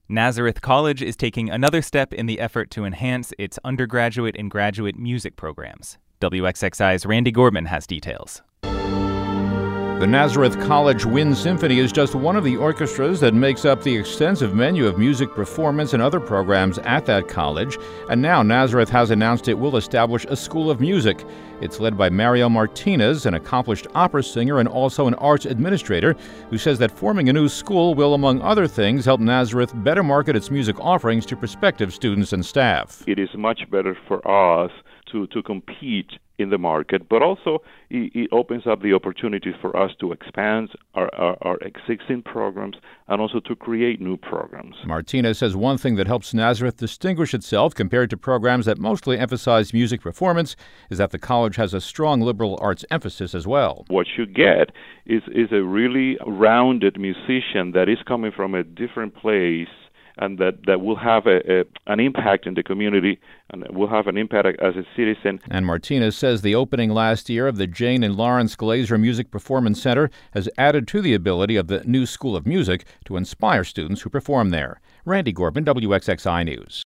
Nazareth College is taking another step in the effort to enhance its undergraduate and graduate music programs. WXXI's Randy Gorman has details. The Nazareth College Wind Symphony is just one of the orchestras that makes up the extensive menu of music performance and other programs at that college. And now Nazareth has announced it will establish a school of music. It's led by Mario Martinez, an accomplished opera singer and also an arts administrator, who says that forming a new school will, among other things, help Nazareth better market its music offerings to prospective students and staff. It is much better for us to compete in the market, but also it opens up the opportunities for us to expand our existing programs and also to create new programs. Martinez says one thing that helps Nazareth distinguish itself compared to programs that mostly emphasize music performance is that the college has a strong liberal arts emphasis as well. What you get is a really rounded musician that is coming from a different place and that will have an impact in the community and will have an impact as a citizen. And Martinez says the opening last year of the Jane and Lawrence Glazer Music Performance Center has added to the ability of the new School of Music to inspire students who perform there. Randy Gorman, WXXI News.